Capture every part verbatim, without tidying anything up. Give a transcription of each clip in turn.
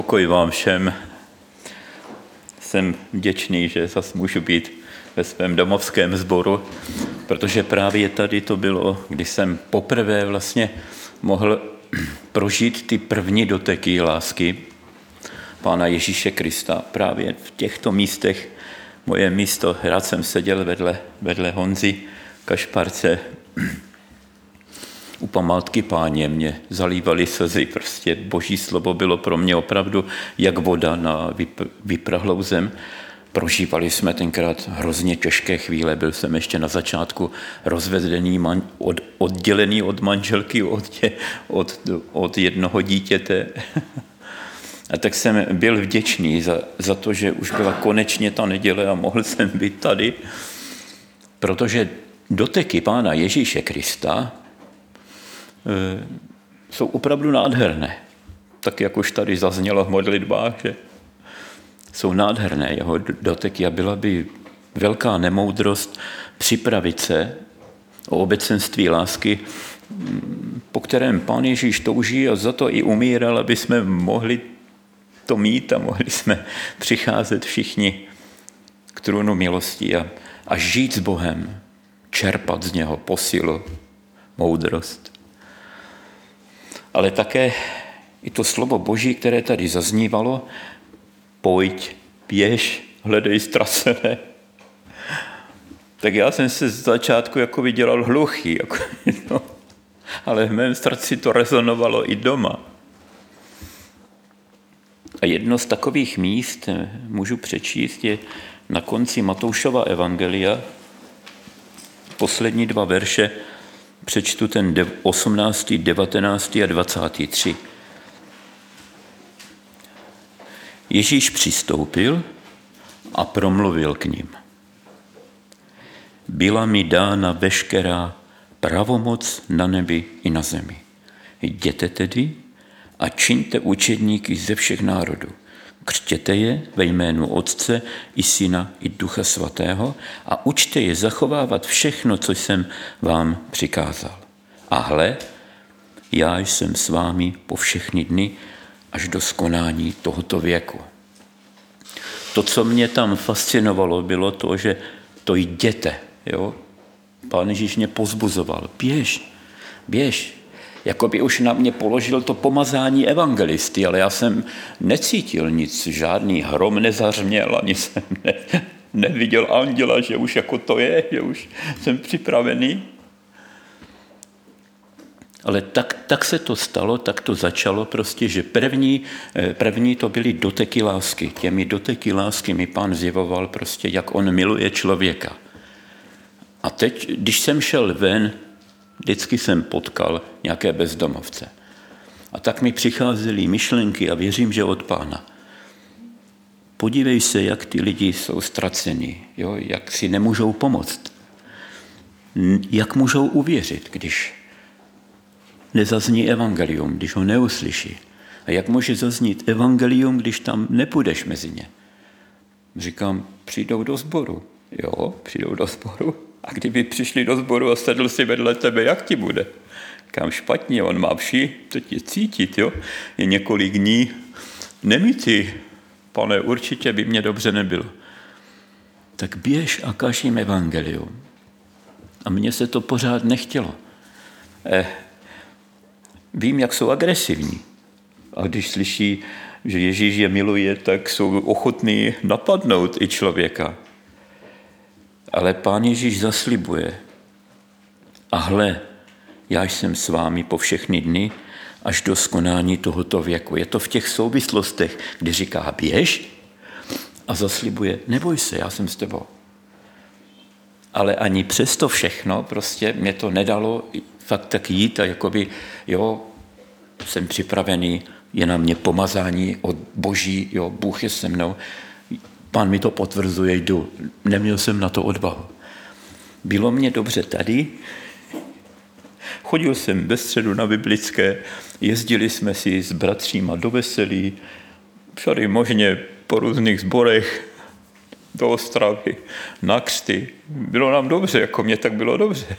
Pokoj vám všem. Jsem vděčný, že zase můžu být ve svém domovském sboru, protože právě tady to bylo, kdy jsem poprvé vlastně mohl prožít ty první doteky lásky Pána Ježíše Krista. Právě v těchto místech, moje místo, rád jsem seděl vedle, vedle Honzy Kašparce, u památky Páně mě zalívaly slzy, prostě Boží slovo bylo pro mě opravdu jak voda na vyprahlou zem. Prožívali jsme tenkrát hrozně těžké chvíle, byl jsem ještě na začátku rozvedený, od, oddělený od manželky, od, od, od jednoho dítěte. A tak jsem byl vděčný za, za to, že už byla konečně ta neděle a mohl jsem být tady, protože doteky Pána Ježíše Krista jsou opravdu nádherné. Tak jak už tady zaznělo v modlitbách, že jsou nádherné jeho doteky a byla by velká nemoudrost připravit se o obecenství lásky, po kterém Pán Ježíš touží a za to i umíral, aby jsme mohli to mít a mohli jsme přicházet všichni k trůnu milosti a, a žít s Bohem, čerpat z něho posilu, moudrost. Ale také i to slovo Boží, které tady zaznívalo, pojď, běž, hledej ztracené. Tak já jsem se z začátku jako vydělal hluchý, jako, no, ale v mém srdci to rezonovalo i doma. A jedno z takových míst, můžu přečíst, je na konci Matoušova evangelia, poslední dva verše, přečtu ten osmnáctý, devatenáctý a dvacátý třetí. Ježíš přistoupil a promluvil k nim. Byla mi dána veškerá pravomoc na nebi i na zemi. Jděte tedy a čiňte učedníky ze všech národů. Křtěte je ve jménu Otce i Syna i Ducha Svatého a učte je zachovávat všechno, co jsem vám přikázal. A hle, já jsem s vámi po všechny dny až do skonání tohoto věku. To, co mě tam fascinovalo, bylo to, že to jděte. Jo? Pán Ježíš mě pozbuzoval. Běž, běž. Jakoby už na mě položil to pomazání evangelisty, ale já jsem necítil nic, žádný hrom nezařměl, ani jsem ne, neviděl anděla, že už jako to je, že už jsem připravený. Ale tak, tak se to stalo, tak to začalo prostě, že první, první to byly doteky lásky. Těmi doteky lásky mi Pán zjevoval prostě, jak on miluje člověka. A teď, když jsem šel ven, vždycky jsem potkal nějaké bezdomovce. A tak mi přicházely myšlenky a věřím, že od Pána. Podívej se, jak ty lidi jsou ztraceni, jo? Jak si nemůžou pomoct. Jak můžou uvěřit, když nezazní evangelium, když ho neuslyší. A jak může zaznít evangelium, když tam nepůjdeš mezi ně? Říkám, přijdou do sboru. Jo, přijdou do sboru. A kdyby přišli do sboru a sedl si vedle tebe, jak ti bude? Kam špatně, on má vši, to tě cítit, jo? Je několik dní nemítý. Pane, určitě by mě dobře nebylo. Tak běž a kaž jim evangelium. A mně se to pořád nechtělo. Eh, vím, jak jsou agresivní. A když slyší, že Ježíš je miluje, tak jsou ochotní napadnout i člověka. Ale Pán Ježíš zaslibuje. A hle, já jsem s vámi po všechny dny až do skonání tohoto věku. Je to v těch souvislostech, kdy říká běž a zaslibuje, neboj se, já jsem s tebou. Ale ani přesto všechno prostě mě to nedalo fakt tak jít a jakoby, jo, jsem připravený, je na mě pomazání od Boží, jo, Bůh je se mnou. Pán mi to potvrzuje, jdu. Neměl jsem na to odvahu. Bylo mě dobře tady. Chodil jsem ve středu na biblické, jezdili jsme si s bratříma do Veselí, všady možně po různých sborech, do Ostravy, na křty. Bylo nám dobře, jako mě tak bylo dobře.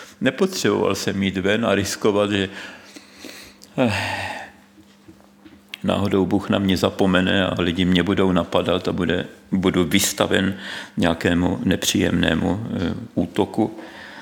Nepotřeboval jsem jít ven a riskovat, že náhodou Bůh na mě zapomene a lidi mě budou napadat a bude, budu vystaven nějakému nepříjemnému e, útoku.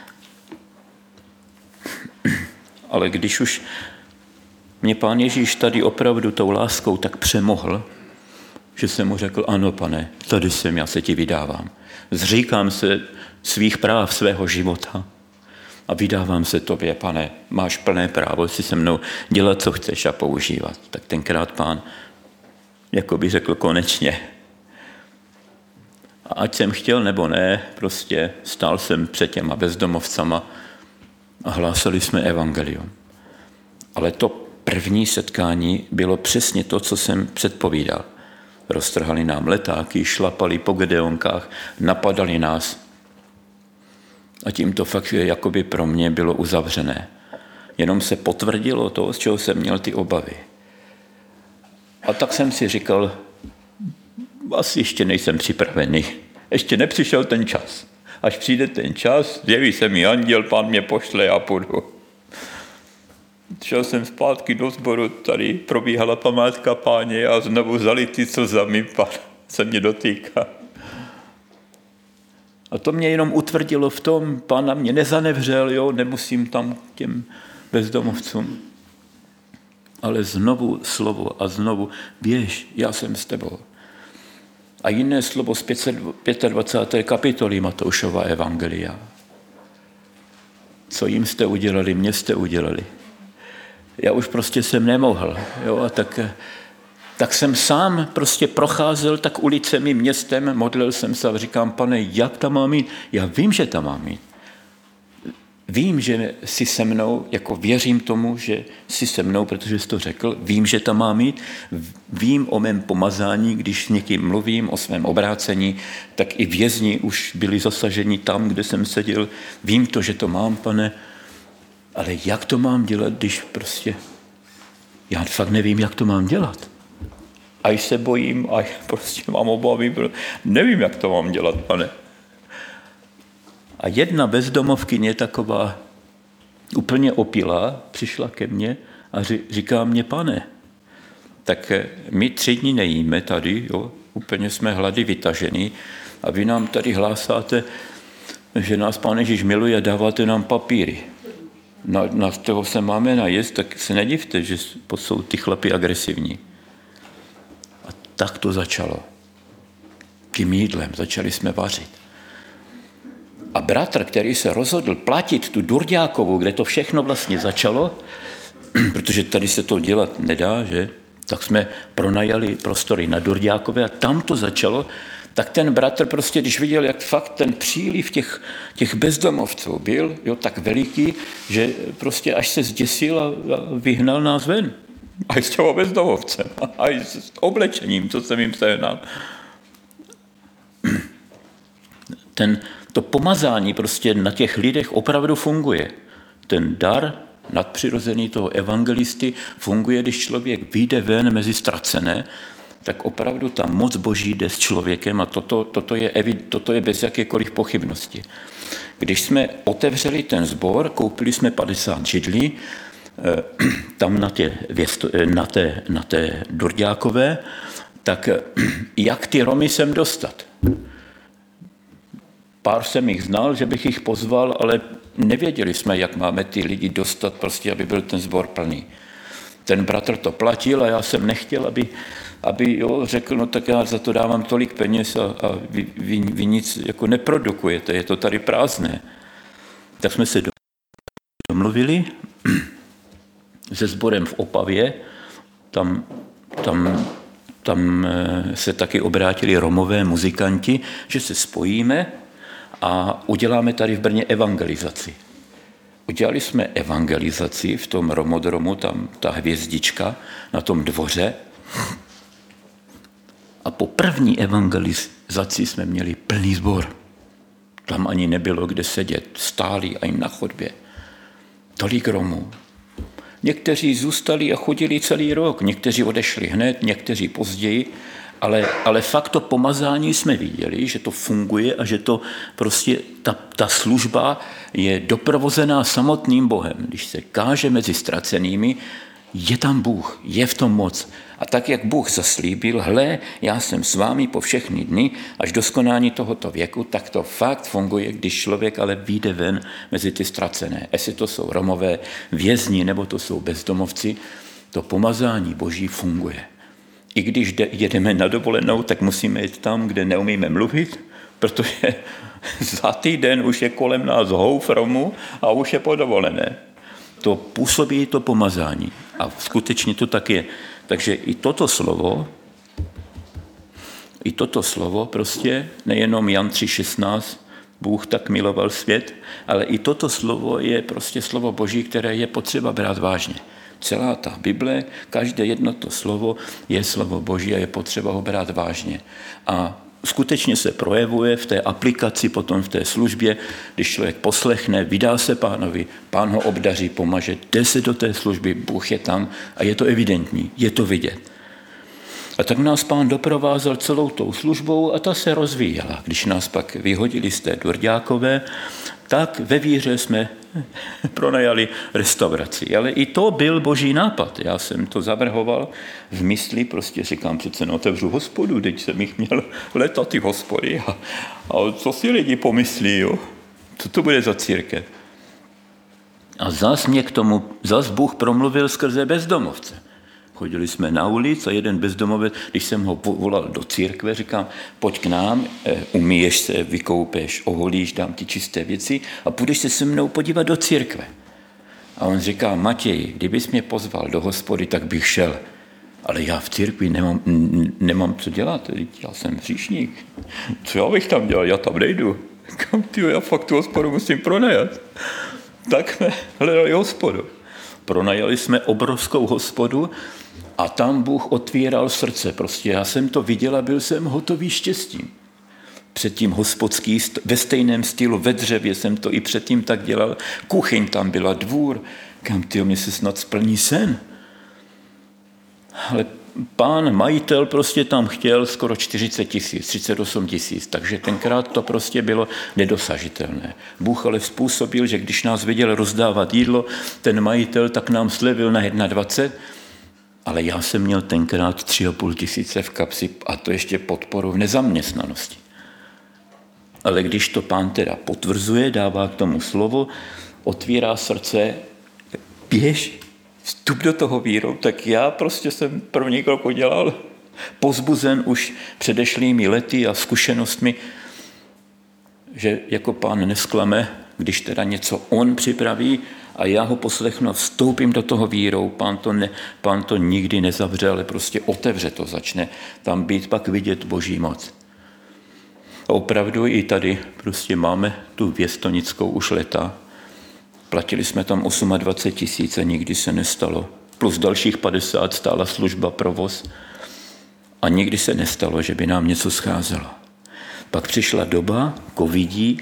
Ale když už mě Pán Ježíš tady opravdu tou láskou tak přemohl, že jsem mu řekl, ano, Pane, tady jsem, já se ti vydávám. Zříkám se svých práv, svého života a vydávám se tobě, Pane, máš plné právo si se mnou dělat, co chceš a používat. Tak tenkrát Pán jako by řekl konečně. A ať jsem chtěl nebo ne, prostě stál jsem před těma bezdomovcama a hlásali jsme evangelium. Ale to první setkání bylo přesně to, co jsem předpovídal. Roztrhali nám letáky, šlapali po gedeonkách, napadali nás. A tím to fakt jakoby pro mě bylo uzavřené. Jenom se potvrdilo to, z čeho jsem měl ty obavy. A tak jsem si říkal, asi ještě nejsem připravený. Ještě nepřišel ten čas. Až přijde ten čas, zjeví se mi anděl, Pán mě pošle a půjdu. Šel jsem zpátky do sboru, tady probíhala památka Páně a znovu zalitý slzami Pán se mě dotýká. A to mě jenom utvrdilo v tom, Pán na mě nezanevřel, jo, nemusím tam k těm bezdomovcům. Ale znovu slovo a znovu, běž, já jsem s tebou. A jiné slovo z dvacáté páté kapitoly Matoušova evangelia. Co jim jste udělali, mě jste udělali. Já už prostě jsem nemohl. Jo, a tak, tak jsem sám prostě procházel tak ulicemi, městem, modlil jsem se a říkám, Pane, jak tam mám jít? Já vím, že tam mám jít. Vím, že jsi se mnou, jako věřím tomu, že jsi se mnou, protože jsi to řekl, vím, že tam mám jít, vím o mém pomazání, když s někým mluvím, o svém obrácení, tak i vězni už byli zasaženi tam, kde jsem seděl. Vím to, že to mám, Pane, ale jak to mám dělat, když prostě, já fakt nevím, jak to mám dělat. Až se bojím, až prostě mám obavy, nevím, jak to mám dělat, Pane. A jedna bezdomovkyně taková úplně opilá přišla ke mně a říká mě, Pane, tak my tři dny nejíme tady, jo, úplně jsme hlady vytažený a vy nám tady hlásáte, že nás Pán Ježíš miluje a dáváte nám papíry. Na, na toho se máme najést, tak se nedivte, že jsou ty chlapi agresivní. A tak to začalo. Tím jídlem začali jsme vařit. A bratr, který se rozhodl platit tu Durďákovu, kde to všechno vlastně začalo, protože tady se to dělat nedá, že? Tak jsme pronajali prostory na Durďákové a tam to začalo, tak ten bratr prostě, když viděl, jak fakt ten příliv těch, těch bezdomovců byl, jo, tak veliký, že prostě až se zděsil a, a vyhnal nás ven. A s těma bezdomovcem, a s oblečením, co jsem jim sehnal. Ten, to pomazání prostě na těch lidech opravdu funguje. Ten dar nadpřirozený toho evangelisty funguje, když člověk vyjde ven mezi ztracené, tak opravdu ta moc Boží jde s člověkem a toto, toto, je, toto je bez jakékoliv pochybnosti. Když jsme otevřeli ten sbor, koupili jsme padesát židlí, tam na té, na té, na té Durďákové, tak jak ty Romy sem dostat? Pár jsem jich znal, že bych jich pozval, ale nevěděli jsme, jak máme ty lidi dostat, prostě, aby byl ten sbor plný. Ten bratr to platil a já jsem nechtěl, aby, aby jo, řekl, no tak já za to dávám tolik peněz a, a vy, vy, vy nic jako neprodukujete, je to tady prázdné. Tak jsme se domluvili se sborem v Opavě, tam, tam, tam se taky obrátili Romové muzikanti, že se spojíme a uděláme tady v Brně evangelizaci. Udělali jsme evangelizaci v tom Romodromu, tam ta hvězdička na tom dvoře. A po první evangelizaci jsme měli plný sbor. Tam ani nebylo kde sedět, stáli ani na chodbě. Tolik Romů. Někteří zůstali a chodili celý rok, někteří odešli hned, někteří později, ale, ale fakt to pomazání jsme viděli, že to funguje a že to prostě ta, ta služba je doprovozená samotným Bohem. Když se káže mezi ztracenými, je tam Bůh, je v tom moc. A tak, jak Bůh zaslíbil, hle, já jsem s vámi po všechny dny, až do skonání tohoto věku, tak to fakt funguje, když člověk ale vyjde ven mezi ty ztracené. Jestli to jsou Romové vězni, nebo to jsou bezdomovci, to pomazání Boží funguje. I když jedeme na dovolenou, tak musíme jít tam, kde neumíme mluvit, protože za týden už je kolem nás houf Romů a už je podovolené. To působí to pomazání. A skutečně to tak je. Takže i toto slovo, i toto slovo prostě, nejenom Jan tři šestnáct, Bůh tak miloval svět, ale i toto slovo je prostě slovo Boží, které je potřeba brát vážně. Celá ta Bible, každé jedno to slovo je slovo Boží a je potřeba ho brát vážně. A skutečně se projevuje v té aplikaci, potom v té službě, když člověk poslechne, vydá se Pánovi, Pán ho obdaří, pomaže, jde se do té služby, Bůh je tam a je to evidentní, je to vidět. A tak nás Pán doprovázel celou tou službou a ta se rozvíjela. Když nás pak vyhodili z té Durďákové, tak ve víře jsme pronajali restauraci. Ale i to byl Boží nápad. Já jsem to zavrhoval v mysli, prostě říkám, přece otevřu hospodu, teď jsem jich měl letat ty hospody. A, a co si lidi pomyslí, jo? Co to bude za církev? A zas mě k tomu, zas Bůh promluvil skrze bezdomovce. Chodili jsme na ulici a jeden bezdomovec, když jsem ho volal do církve, říkám, pojď k nám, umyješ se, vykoupeš, oholíš, dám ti čisté věci a půjdeš se se mnou podívat do církve. A on říká, Matěj, kdybys mě pozval do hospody, tak bych šel. Ale já v církvi nemám, nemám co dělat, já jsem hříšník. Co já bych tam dělal, já tam nejdu. Kam tyjo, já fakt tu hospodu musím pronajat. Tak jsme hledali hospodu. Pronajali jsme obrovskou hospodu a tam Bůh otvíral srdce. Prostě já jsem to viděl a byl jsem hotový štěstím. Předtím hospodský, ve stejném stylu, ve dřevě jsem to i předtím tak dělal. Kuchyň tam byla, dvůr. Kam tyjo, mě se snad splní sen. Ale pán majitel prostě tam chtěl skoro čtyřicet tisíc, třicet osm tisíc, takže tenkrát to prostě bylo nedosažitelné. Bůh ale způsobil, že když nás viděl rozdávat jídlo, ten majitel tak nám slevil na dvacet jedna, ale já jsem měl tenkrát tři a půl tisíce v kapsi a to ještě podporu v nezaměstnanosti. Ale když to pán teda potvrzuje, dává k tomu slovo, otvírá srdce, běž, vstup do toho víru, tak já prostě jsem první krok udělal, pozbuzen už předešlými lety a zkušenostmi, že jako pán nesklame, když teda něco on připraví a já ho poslechnu a vstoupím do toho vírou, pán to, ne, pán to nikdy nezavře, ale prostě otevře to, začne tam být pak vidět Boží moc. A opravdu i tady prostě máme tu Věstonickou už leta. Platili jsme tam dvacet osm tisíc a nikdy se nestalo. Plus dalších padesát stála služba, provoz. A nikdy se nestalo, že by nám něco scházelo. Pak přišla doba covidí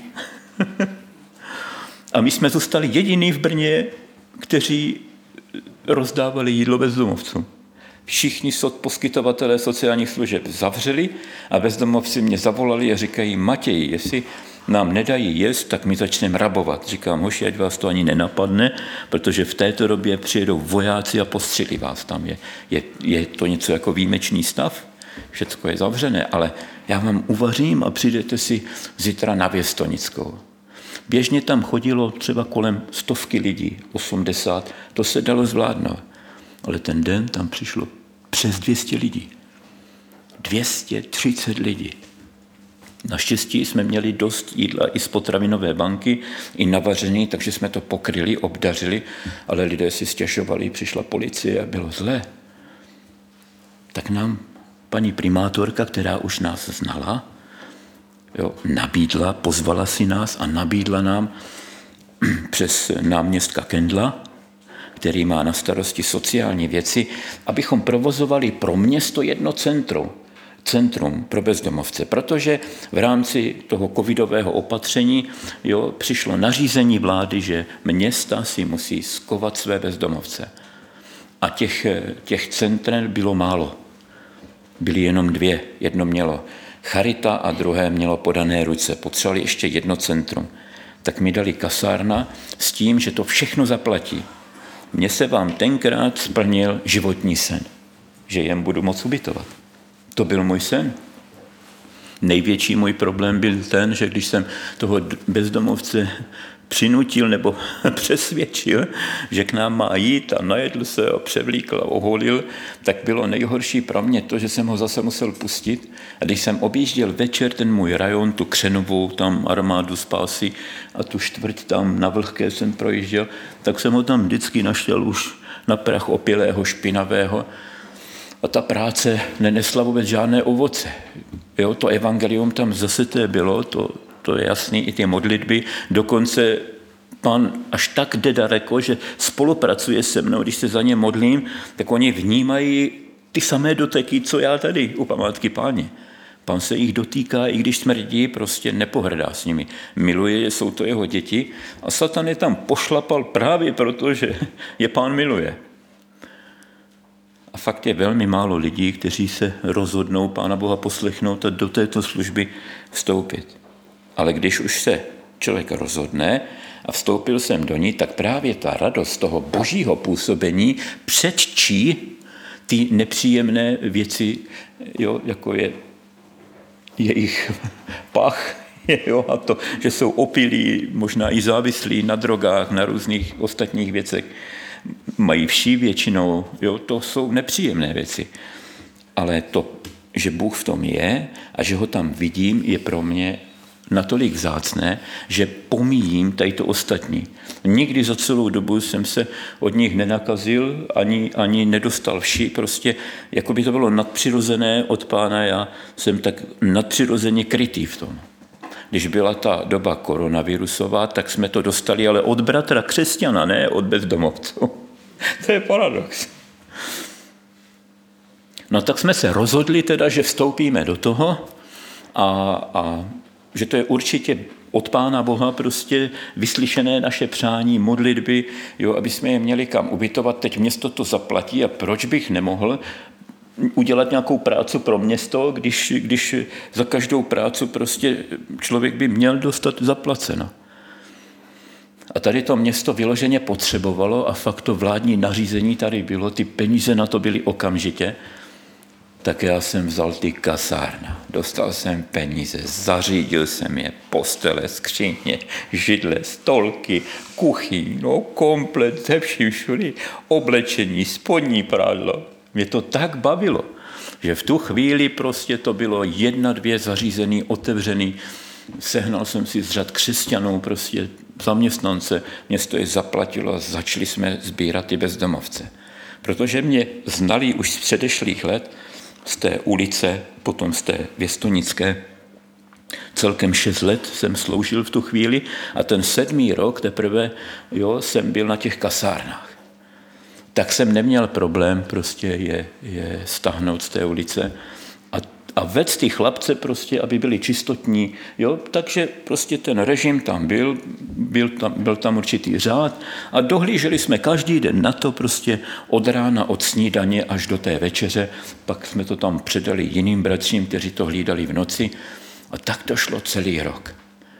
a my jsme zůstali jediný v Brně, kteří rozdávali jídlo bezdomovcům. Všichni poskytovatelé sociálních služeb zavřeli a bezdomovci mě zavolali a říkají, Matěj, jestli nám nedají jíst, tak my začneme rabovat. Říkám, hoši, ať vás to ani nenapadne, protože v této době přijedou vojáci a postřelí vás tam. Je, je, je to něco jako výjimečný stav, všecko je zavřené, ale já vám uvařím a přijdete si zítra na Věstonickou. Běžně tam chodilo třeba kolem stovky lidí, osmdesát, to se dalo zvládnout. Ale ten den tam přišlo přes dvě stě lidí. dvě stě třicet lidí. Naštěstí jsme měli dost jídla i z potravinové banky, i navařený, takže jsme to pokryli, obdařili, ale lidé si stěžovali, přišla policie a bylo zlé. Tak nám paní primátorka, která už nás znala, jo, nabídla, pozvala si nás a nabídla nám přes náměstka Kendla, který má na starosti sociální věci, abychom provozovali pro město jedno centrum, centrum pro bezdomovce, protože v rámci toho covidového opatření jo, přišlo nařízení vlády, že města si musí skovat své bezdomovce. A těch, těch center bylo málo. Byly jenom dvě. Jedno mělo Charita a druhé mělo Podané ruce. Potřebovali ještě jedno centrum. Tak mi dali kasárna s tím, že to všechno zaplatí. mně se vám tenkrát splnil životní sen, že jen budu moc ubytovat. To byl můj sen. Největší můj problém byl ten, že když jsem toho bezdomovce přinutil nebo přesvědčil, že k nám má jít a najedl se a převlíkl a oholil, tak bylo nejhorší pro mě to, že jsem ho zase musel pustit. A když jsem objížděl večer ten můj rajon, tu Křenovou, tam armádu spásy a tu čtvrť tam na Vlhké jsem projížděl, tak jsem ho tam vždycky našel už na prach opilého, špinavého. A ta práce nenesla vůbec žádné ovoce. Jo, to evangelium tam zase to bylo, to, to je jasný, i ty modlitby. Dokonce Pán až tak jde daleko, že spolupracuje se mnou, když se za ně modlím, tak oni vnímají ty samé doteky, co já tady u památky Páně. Pán se jich dotýká, i když smrdí, prostě nepohrdá s nimi. Miluje je, jsou to jeho děti a Satan je tam pošlapal právě proto, že je Pán miluje. A fakt je velmi málo lidí, kteří se rozhodnou Pána Boha poslechnout a do této služby vstoupit. Ale když už se člověk rozhodne a vstoupil jsem do ní, tak právě ta radost toho božího působení předčí ty nepříjemné věci, jo, jako je jejich pach, jo, a to, že jsou opilí, možná i závislí na drogách, na různých ostatních věcech. Mají vší většinou, jo, to jsou nepříjemné věci. Ale to, že Bůh v tom je a že ho tam vidím, je pro mě natolik vzácné, že pomíjím tady to ostatní. Nikdy za celou dobu jsem se od nich nenakazil, ani, ani nedostal vši, prostě jako by to bylo nadpřirozené od Pána, já jsem tak nadpřirozeně krytý v tom. Když byla ta doba koronavirusová, tak jsme to dostali, ale od bratra křesťana, ne od bezdomovců. To je paradox. No tak jsme se rozhodli teda, že vstoupíme do toho a, a že to je určitě od Pána Boha prostě vyslyšené naše přání, modlitby, jo, aby jsme je měli kam ubytovat. Teď město to zaplatí a proč bych nemohl udělat nějakou práci pro město, když, když za každou práci prostě člověk by měl dostat zaplaceno. A tady to město vyloženě potřebovalo a fakt to vládní nařízení tady bylo, ty peníze na to byly okamžitě, tak já jsem vzal ty kasárna, dostal jsem peníze, zařídil jsem je, postele, skříně, židle, stolky, kuchyň, no komplet, ze vším všudy, oblečení, spodní prádlo. Mě to tak bavilo, že v tu chvíli prostě to bylo jedna, dvě zařízený, otevřený. Sehnal jsem si z řad křesťanů, prostě zaměstnance, město je zaplatilo a začali jsme sbírat ty bezdomovce. Protože mě znali už z předešlých let, z té ulice, potom z té Věstonické. Celkem šest let jsem sloužil v tu chvíli a ten sedmý rok teprve jo, jsem byl na těch kasárnách. Tak jsem neměl problém prostě je, je stáhnout z té ulice a, a vést ty chlapce prostě, aby byli čistotní. Jo? Takže prostě ten režim tam byl, byl tam, byl tam určitý řád a dohlíželi jsme každý den na to prostě od rána, od snídaně až do té večeře. Pak jsme to tam předali jiným bratřím, kteří to hlídali v noci a tak to šlo celý rok.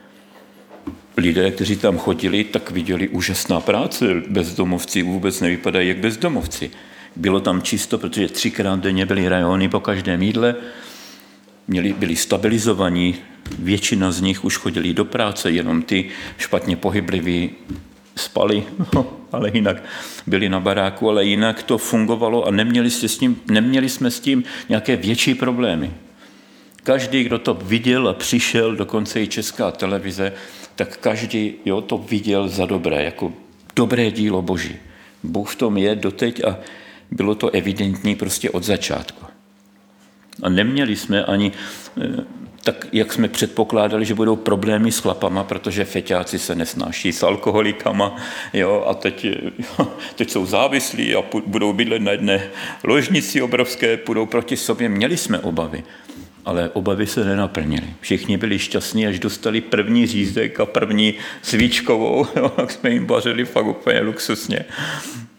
Lidé, kteří tam chodili, tak viděli úžasná práce. Bezdomovci vůbec nevypadají jak bezdomovci. Bylo tam čisto, protože třikrát denně byly rajony po každém jídle. Měli, byli stabilizovaní, většina z nich už chodili do práce, jenom ty špatně pohybliví spali, ale jinak byli na baráku, ale jinak to fungovalo a neměli, s tím, neměli jsme s tím nějaké větší problémy. Každý, kdo to viděl a přišel, dokonce i Česká televize, tak každý jo, to viděl za dobré, jako dobré dílo Boží. Bůh v tom je doteď a bylo to evidentní prostě od začátku. A neměli jsme ani, tak jak jsme předpokládali, že budou problémy s chlapama, protože feťáci se nesnáší s alkoholikama, jo, a teď, jo, teď jsou závislí a budou bydlet na jedné ložnici obrovské, půjdou proti sobě. Měli jsme obavy. Ale obavy se nenaplnily. Všichni byli šťastní, až dostali první řízek a první svíčkovou, jo, jak jsme jim vařili fakt úplně luxusně.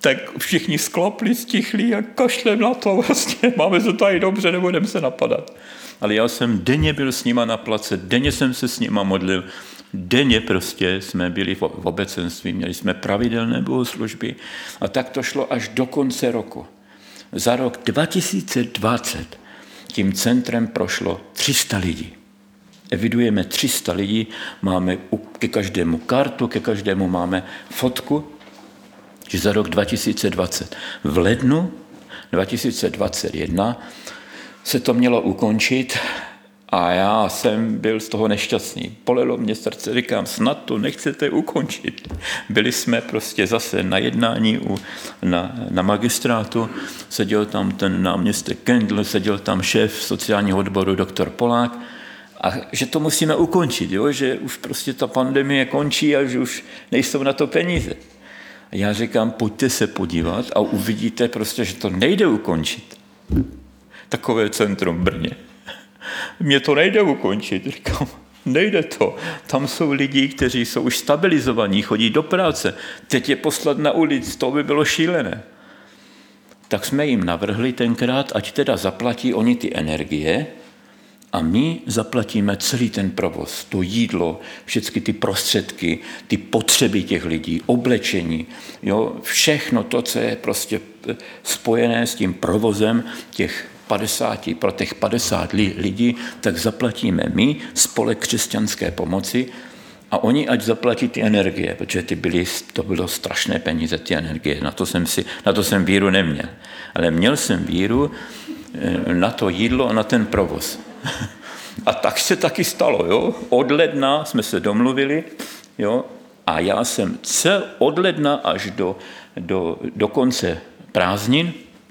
tak všichni sklopli, stichli a kašlem na to vlastně. Máme to tady dobře, nebudeme se napadat. Ale já jsem denně byl s nima na place, denně jsem se s nima modlil, denně prostě jsme byli v obecenství, měli jsme pravidelné bohoslužby a tak to šlo až do konce roku. Za rok dva tisíce dvacet tím centrem prošlo tři sta lidí. Evidujeme tři sta lidí, máme ke každému kartu, ke každému máme fotku, že za rok dva tisíce dvacet. V lednu dva tisíce dvacet jedna se to mělo ukončit a já jsem byl z toho nešťastný. Polelo mě srdce, říkám, snad to nechcete ukončit. Byli jsme prostě zase na jednání u, na, na magistrátu, seděl tam ten náměstek Kendl, seděl tam šéf sociálního odboru doktor Polák a že to musíme ukončit, jo? Že už prostě ta pandemie končí a že už nejsou na to peníze. A já říkám, pojďte se podívat a uvidíte prostě, že to nejde ukončit. Takové centrum v Brně. Mně to nejde ukončit, říkám, nejde to. Tam jsou lidi, kteří jsou už stabilizovaní, chodí do práce. Teď je poslat na ulici, to by bylo šílené. Tak jsme jim navrhli tenkrát, ať teda zaplatí oni ty energie a my zaplatíme celý ten provoz, to jídlo, všechny ty prostředky, ty potřeby těch lidí, oblečení, jo, všechno to, co je prostě spojené s tím provozem těch padesát, pro těch padesát lidí, tak zaplatíme my, spolek křesťanské pomoci, a oni ať zaplatí ty energie, protože ty byly, to bylo strašné peníze, ty energie, na to jsem, si, na to jsem víru neměl. Ale měl jsem víru na to jídlo a na ten provoz. A tak se taky stalo, jo. Od ledna jsme se domluvili, jo, a já jsem cel od ledna až do, do, do konce prázdnin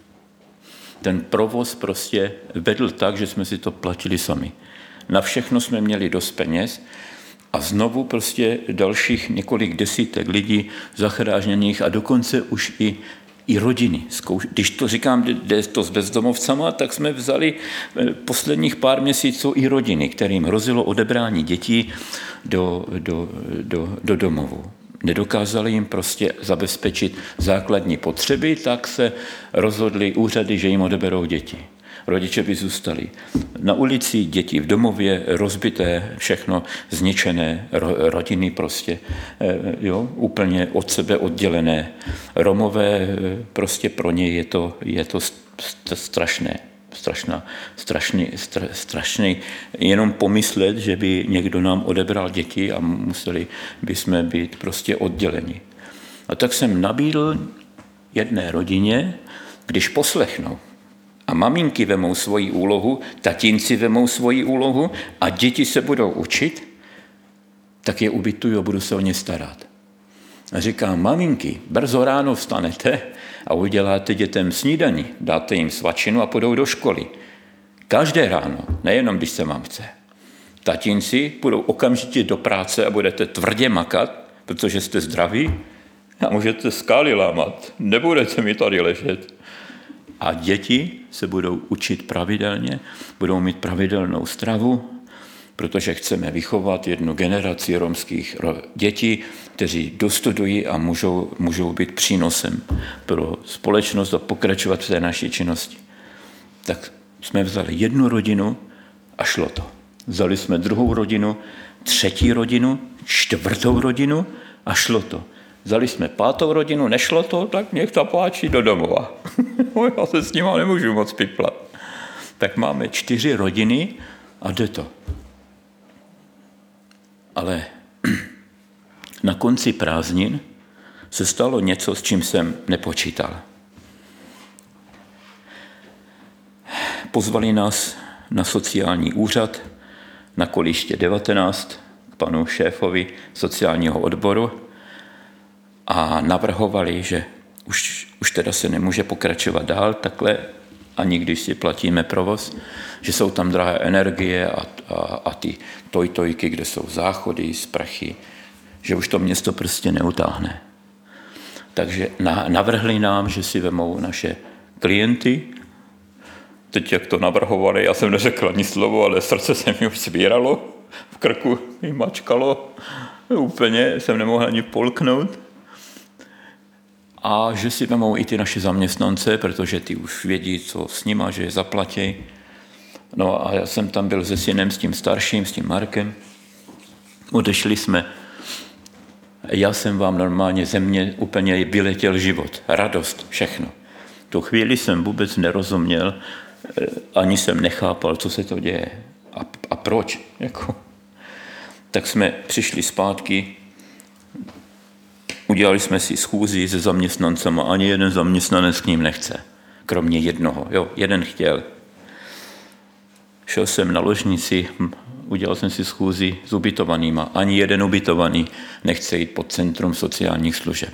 ten provoz prostě vedl tak, že jsme si to platili sami. Na všechno jsme měli dost peněz a znovu prostě dalších několik desítek lidí zachráněných a dokonce už i, i rodiny. Když to říkám, jde to s bezdomovcama, tak jsme vzali posledních pár měsíců i rodiny, kterým hrozilo odebrání dětí do, do, do, do domovu. Nedokázali jim prostě zabezpečit základní potřeby, tak se rozhodli úřady, že jim odeberou děti. Rodiče by zůstali na ulici, děti v domově, rozbité, všechno zničené, ro, rodiny prostě, jo, úplně od sebe oddělené. Romové, prostě pro ně je to, je to strašné. Strašná, strašný, stra, strašný, jenom pomyslet, že by někdo nám odebral děti a museli bychom být prostě odděleni. A tak jsem nabídl jedné rodině, když poslechnou a maminky vemou svoji úlohu, tatínci vemou svoji úlohu a děti se budou učit, tak je ubytuju a budu se o ně starat. A říkám, maminky, brzo ráno vstanete a uděláte dětem snídani, dáte jim svačinu a půjdou do školy. Každé ráno, nejenom když se vám chce. Tatínci půjdou okamžitě do práce a budete tvrdě makat, protože jste zdraví a můžete skály lámat. Nebudete mi tady ležet. A děti se budou učit pravidelně, budou mít pravidelnou stravu, protože chceme vychovat jednu generaci romských dětí, kteří dostudují a můžou, můžou být přínosem pro společnost a pokračovat v té naší činnosti. Tak jsme vzali jednu rodinu a šlo to. Vzali jsme druhou rodinu, třetí rodinu, čtvrtou rodinu a šlo to. Vzali jsme pátou rodinu, nešlo to, tak nech ta páči do domova. Já se s nima nemůžu moc piplat. Tak máme čtyři rodiny a jde to. Ale na konci prázdnin se stalo něco, s čím jsem nepočítal. Pozvali nás na sociální úřad na Koliště devatenáct k panu šéfovi sociálního odboru a navrhovali, že už, už teda se nemůže pokračovat dál takhle, ani když si platíme provoz, že jsou tam drahé energie a, a, a ty tojtojky, kde jsou záchody, sprchy, že už to město prostě neutáhne. Takže na, navrhli nám, že si vemou naše klienty. Teď, jak to navrhovali, já jsem neřekl ani slovo, ale srdce se mi už sbíralo, v krku mi mačkalo, úplně jsem nemohl ani polknout. a že si vemou i ty naše zaměstnance, protože ty už vědí, co s nima, že je zaplatí. No a já jsem tam byl se synem, s tím starším, s tím Markem. Odešli jsme. Já jsem vám normálně ze mě úplně vyletěl život, radost, všechno. Tu chvíli jsem vůbec nerozuměl, ani jsem nechápal, co se to děje a, a proč. Jako. Tak jsme přišli zpátky, udělali jsme si schůzi se zaměstnancema, ani jeden zaměstnanec k ním nechce, kromě jednoho. Jo, jeden chtěl. Šel jsem na ložnici, udělal jsem si schůzi s ubytovanýma. Ani jeden ubytovaný nechce jít pod centrum sociálních služeb.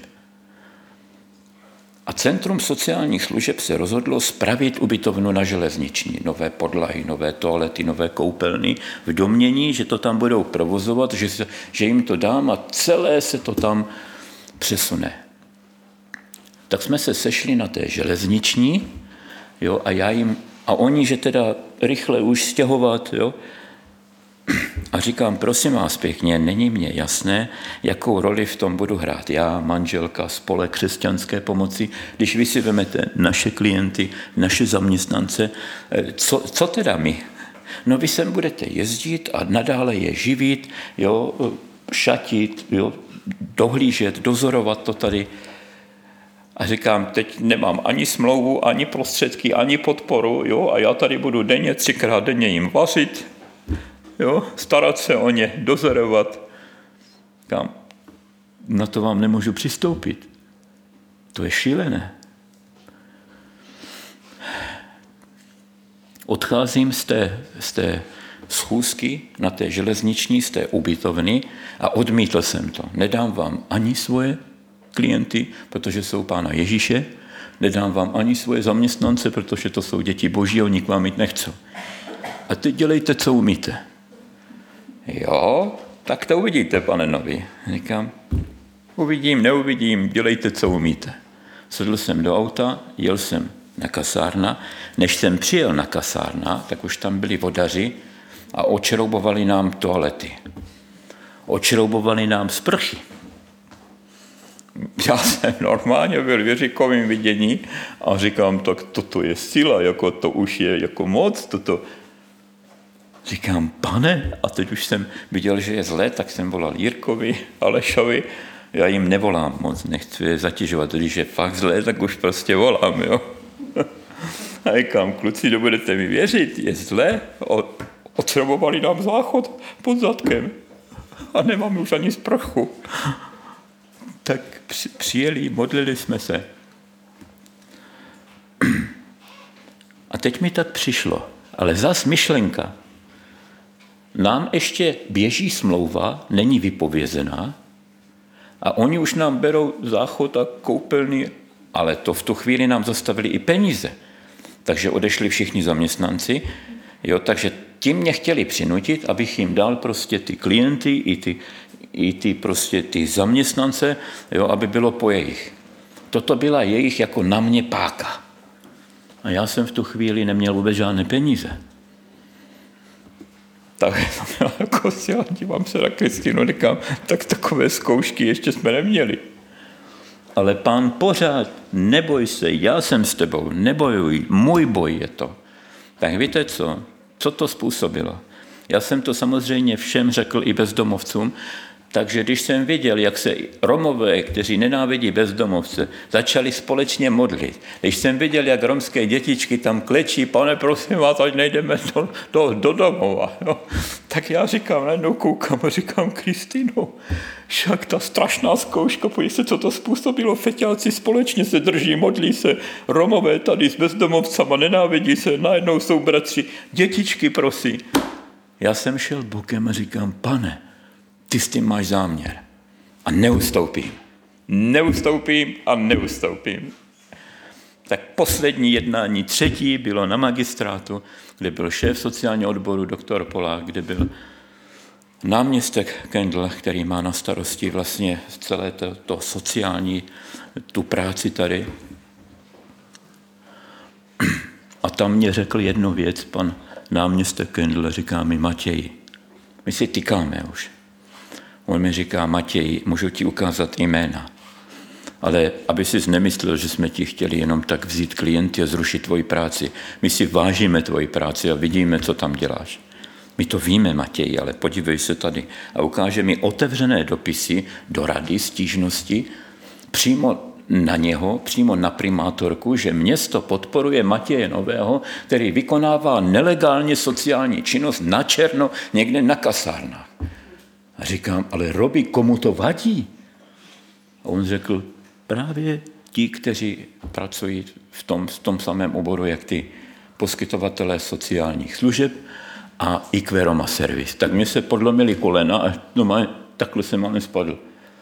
A centrum sociálních služeb se rozhodlo spravit ubytovnu na Železniční. Nové podlahy, nové toalety, nové koupelny v domnění, že to tam budou provozovat, že, se, že jim to dám a celé se to tam přesune. Tak jsme se sešli na té Železniční, jo, a já jim, a oni, že teda rychle už stěhovat, jo, a říkám, prosím vás pěkně, není mně jasné, jakou roli v tom budu hrát já, manželka, spolek křesťanské pomoci, když vy si vemete naše klienty, naše zaměstnance, co, co teda my? No vy sem budete jezdit a nadále je živit, jo, šatit, jo, dohlížet, dozorovat to tady. A říkám, teď nemám ani smlouvu, ani prostředky, ani podporu, jo, a já tady budu denně, třikrát denně jim vařit, jo, starat se o ně, dozorovat. Říkám, na to vám nemůžu přistoupit. To je šílené. Odcházím z té, z té schůzky na té Železniční, z té ubytovny a odmítl jsem to. Nedám vám ani svoje klienty, protože jsou Pána Ježíše, nedám vám ani svoje zaměstnance, protože to jsou děti Boží, oni k vám mít nechcou. A teď dělejte, co umíte. Jo, tak to uvidíte, pane Nový. Říkám, uvidím, neuvidím, dělejte, co umíte. Sedl jsem do auta, jel jsem na kasárna. Než jsem přijel na kasárna, tak už tam byli vodaři a očroubovali nám toalety. Očroubovali nám sprchy. Já jsem normálně byl v Jeříkovým vidění a říkám, tak toto je síla, jako to už je jako moc, toto. Říkám, pane, a teď už jsem viděl, že je zlé, tak jsem volal Jirkovi, Alešovi, já jim nevolám moc, nechci je zatěžovat, když je fakt zlé, tak už prostě volám, jo. A říkám, kluci, dobudete mi věřit, je zlé, otřebovali nám záchod pod zadkem a nemáme už ani sprchu. Tak přijeli, modlili jsme se. A teď mi tak přišlo, ale zas myšlenka. Nám ještě běží smlouva, není vypovězená a oni už nám berou záchod a koupelny, ale to v tu chvíli nám zastavili i peníze. Takže odešli všichni zaměstnanci, jo, takže tím mě chtěli přinutit, abych jim dal prostě ty klienty i ty, i ty, prostě ty zaměstnance, jo, aby bylo po jejich. Toto byla jejich jako na mě páka. A já jsem v tu chvíli neměl vůbec žádné peníze. Tak jako si dívám se na Kristinu, říkám, tak takové zkoušky ještě jsme neměli. Ale Pán pořád, neboj se, já jsem s tebou, nebojuj, můj boj je to. Tak víte co? Co to způsobilo? Já jsem to samozřejmě všem řekl i bezdomovcům, takže když jsem viděl, jak se Romové, kteří nenávidí bezdomovce, začali společně modlit, když jsem viděl, jak romské dětičky tam klečí, pane, prosím vás, ať nejdeme do, do, do domova, jo, tak já říkám, najednou koukám a říkám, Kristýno, však ta strašná zkouška, pojď se, co to způsobilo, feťáci společně se drží, modlí se, Romové tady s bezdomovcama nenávidí se, najednou jsou bratři, dětičky prosí. Já jsem šel bokem a říkám, pane, ty s tím máš záměr. A neustoupím. Neustoupím a neustoupím. Tak poslední jednání, třetí, bylo na magistrátu, kde byl šéf sociálního odboru, doktor Polák, kde byl náměstek Kendl, který má na starosti vlastně celé to, to sociální, tu práci tady. A tam mě řekl jednu věc, pan náměstek Kendl, říká mi, Matěji, my si tykáme už. On mi říká, Matěj, můžu ti ukázat jména. Ale aby si nemyslel, že jsme ti chtěli jenom tak vzít klienty a zrušit tvoji práci. My si vážíme tvoji práci a vidíme, co tam děláš. My to víme, Matěj, ale podívej se tady. A ukáže mi otevřené dopisy do rady, stížnosti, přímo na něho, přímo na primátorku, že město podporuje Matěje Nového, který vykonává nelegálně sociální činnost na černo někde na kasárnách. A říkám, ale Robi, komu to vadí? A on řekl, právě ti, kteří pracují v tom, v tom samém oboru, jak ty poskytovatelé sociálních služeb a I Q Roma servis. Tak mě se podlomily kolena a doma takhle jsem ale spadl.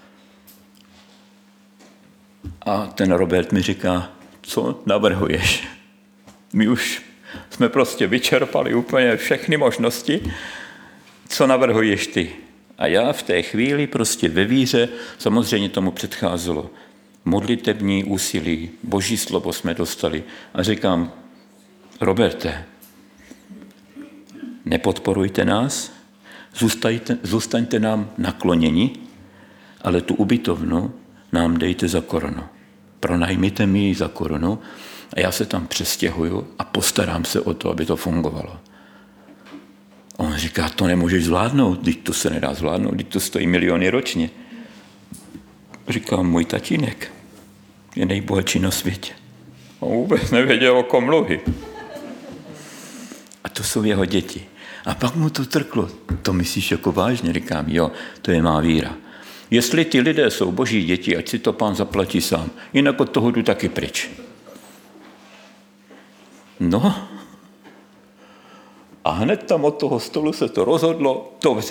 A ten Robert mi říká, co navrhuješ? My už jsme prostě vyčerpali úplně všechny možnosti. Co navrhuješ ty? A já v té chvíli prostě ve víře, samozřejmě tomu předcházelo modlitební úsilí, Boží slovo jsme dostali. A říkám, Roberte, nepodporujte nás, zůstaňte, zůstaňte nám nakloněni, ale tu ubytovnu nám dejte za korunu. Pronajmite mi ji za korunu a já se tam přestěhuju a postarám se o to, aby to fungovalo. On říká, to nemůžeš zvládnout, teď to se nedá zvládnout, teď to stojí miliony ročně. Říkám, můj tatínek je nejbohatší na světě. On vůbec nevěděl, o kom mluví. A to jsou jeho děti. A pak mu to trklo. To myslíš jako vážně? Říkám, jo, to je má víra. Jestli ty lidé jsou Boží děti, ať si to Pán zaplatí sám. Jinak od toho jdu taky pryč. No, a hned tam od toho stolu se to rozhodlo, dobře.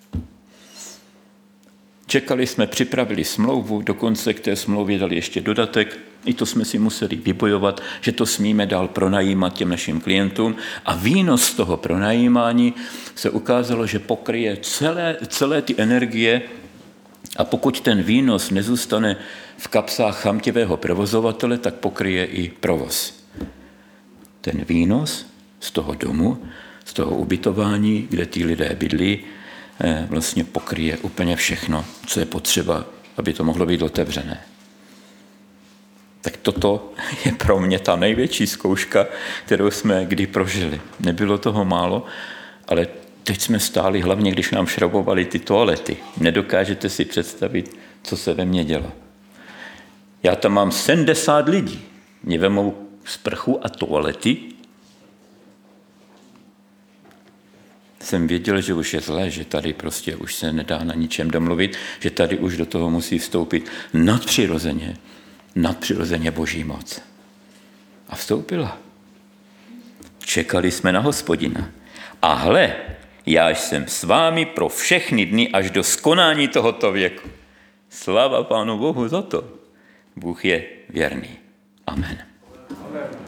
Čekali jsme, připravili smlouvu, dokonce k té smlouvě dali ještě dodatek, i to jsme si museli vybojovat, že to smíme dál pronajímat těm našim klientům a výnos z toho pronajímání se ukázalo, že pokryje celé, celé ty energie a pokud ten výnos nezůstane v kapsách chamtivého provozovatele, tak pokryje i provoz. Ten výnos z toho domu, z toho ubytování, kde ty lidé bydlí, vlastně pokryje úplně všechno, co je potřeba, aby to mohlo být otevřené. Tak toto je pro mě ta největší zkouška, kterou jsme kdy prožili. Nebylo toho málo, ale teď jsme stáli, hlavně když nám šroubovali ty toalety. Nedokážete si představit, co se ve mně dělo. Já tam mám sedmdesát lidí. Mě vemou sprchu a toalety. Jsem věděl, že už je zlé, že tady prostě už se nedá na ničem domluvit, že tady už do toho musí vstoupit nadpřirozeně, nadpřirozeně Boží moc. A vstoupila. Čekali jsme na Hospodina. A hle, já jsem s vámi pro všechny dny až do skonání tohoto věku. Sláva Pánu Bohu za to. Bůh je věrný. Amen. Amen.